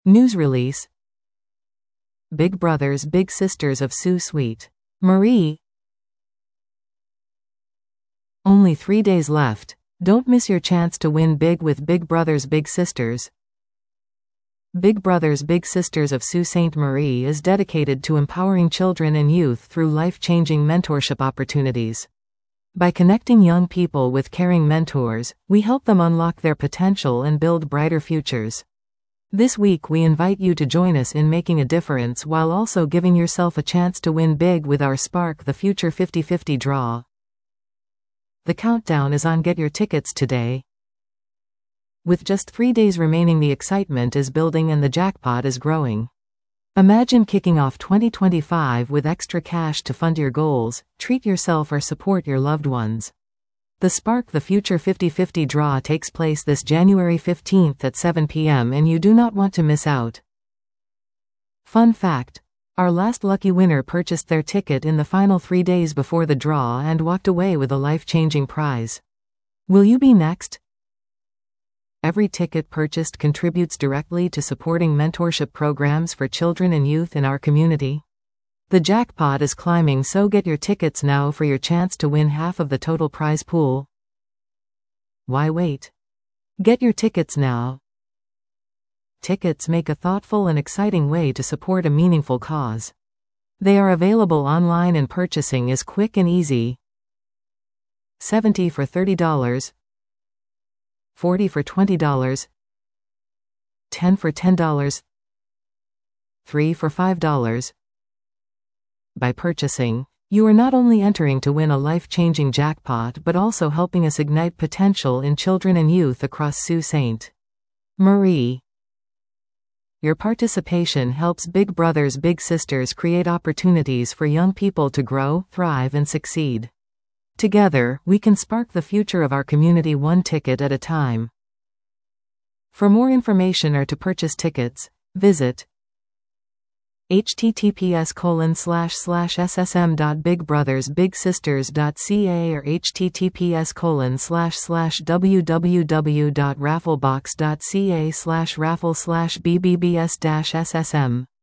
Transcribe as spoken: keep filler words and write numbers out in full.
News release. Big Brothers Big Sisters of Sue Sweet Marie. Only three days left. Don't miss your chance to win big with Big Brothers Big Sisters. Big Brothers Big Sisters of Sault Ste. Marie is dedicated to empowering children and youth through life-changing mentorship opportunities. By connecting young people with caring mentors, we help them unlock their potential and build brighter futures. This week we invite you to join us in making a difference while also giving yourself a chance to win big with our Spark the Future fifty fifty draw. The countdown is on. Get your tickets today. With just three days remaining, the excitement is building and the jackpot is growing. Imagine kicking off twenty twenty-five with extra cash to fund your goals, treat yourself or support your loved ones. The Spark the Future fifty fifty draw takes place this January fifteenth at seven p m and you do not want to miss out. Fun fact: our last lucky winner purchased their ticket in the final three days before the draw and walked away with a life-changing prize. Will you be next? Every ticket purchased contributes directly to supporting mentorship programs for children and youth in our community. The jackpot is climbing, so get your tickets now for your chance to win half of the total prize pool. Why wait? Get your tickets now. Tickets make a thoughtful and exciting way to support a meaningful cause. They are available online and purchasing is quick and easy. seventy for thirty dollars. forty for twenty dollars, ten for ten dollars, three for five dollars. By purchasing, you are not only entering to win a life-changing jackpot but also helping us ignite potential in children and youth across Sault Ste. Marie. Your participation helps Big Brothers Big Sisters create opportunities for young people to grow, thrive, and succeed. Together, we can spark the future of our community one ticket at a time. For more information or to purchase tickets, visit https colon slash slash ssm dot bigbrothersbigsisters dot ca or https colon slash slash www dot rafflebox dot ca slash raffle slash bbbs dash ssm.